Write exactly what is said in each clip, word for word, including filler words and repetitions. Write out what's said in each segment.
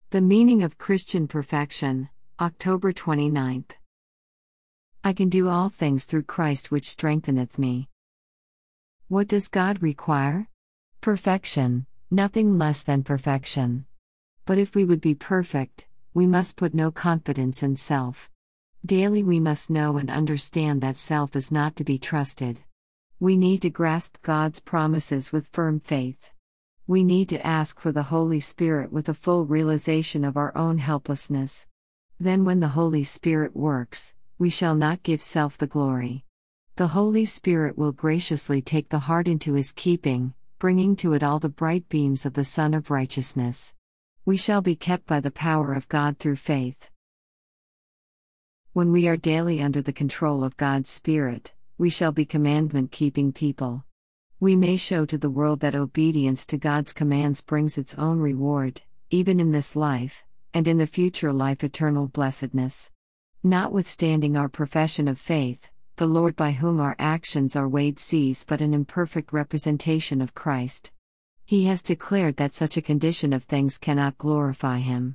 The meaning of Christian perfection, October twenty-ninth. I can do all things through Christ which strengtheneth me. What does God require? Perfection, nothing less than perfection. But if we would be perfect, we must put no confidence in self. Daily we must know and understand that self is not to be trusted. We need to grasp God's promises with firm faith. We need to ask for the Holy Spirit with a full realization of our own helplessness. Then when the Holy Spirit works, we shall not give self the glory. The Holy Spirit will graciously take the heart into His keeping, bringing to it all the bright beams of the Sun of Righteousness. We shall be kept by the power of God through faith. When we are daily under the control of God's Spirit, we shall be commandment-keeping people. We may show to the world that obedience to God's commands brings its own reward, even in this life, and in the future life eternal blessedness. Notwithstanding our profession of faith, the Lord by whom our actions are weighed sees but an imperfect representation of Christ. He has declared that such a condition of things cannot glorify Him.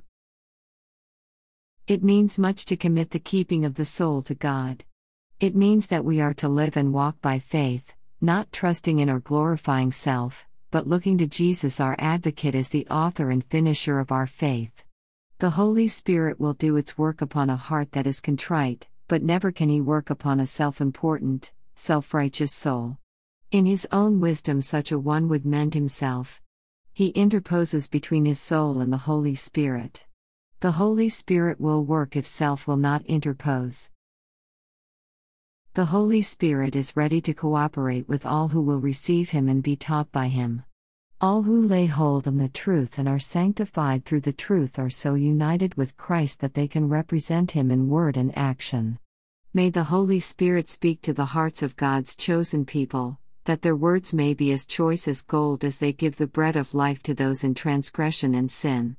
It means much to commit the keeping of the soul to God. It means that we are to live and walk by faith, not trusting in or glorifying self, but looking to Jesus our advocate as the author and finisher of our faith. The Holy Spirit will do its work upon a heart that is contrite, but never can He work upon a self-important, self-righteous soul. In His own wisdom such a one would mend himself. He interposes between his soul and the Holy Spirit. The Holy Spirit will work if self will not interpose. The Holy Spirit is ready to cooperate with all who will receive Him and be taught by Him. All who lay hold on the truth and are sanctified through the truth are so united with Christ that they can represent Him in word and action. May the Holy Spirit speak to the hearts of God's chosen people, that their words may be as choice as gold as they give the bread of life to those in transgression and sin.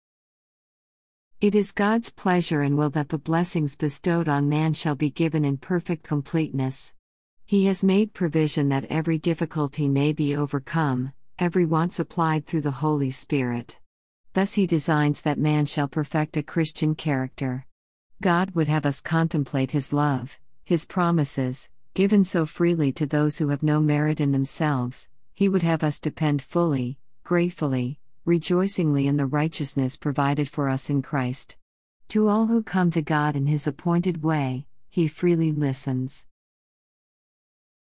It is God's pleasure and will that the blessings bestowed on man shall be given in perfect completeness. He has made provision that every difficulty may be overcome, every want supplied through the Holy Spirit. Thus He designs that man shall perfect a Christian character. God would have us contemplate His love, His promises, given so freely to those who have no merit in themselves. He would have us depend fully, gratefully, rejoicingly in the righteousness provided for us in Christ. To all who come to God in His appointed way, He freely listens.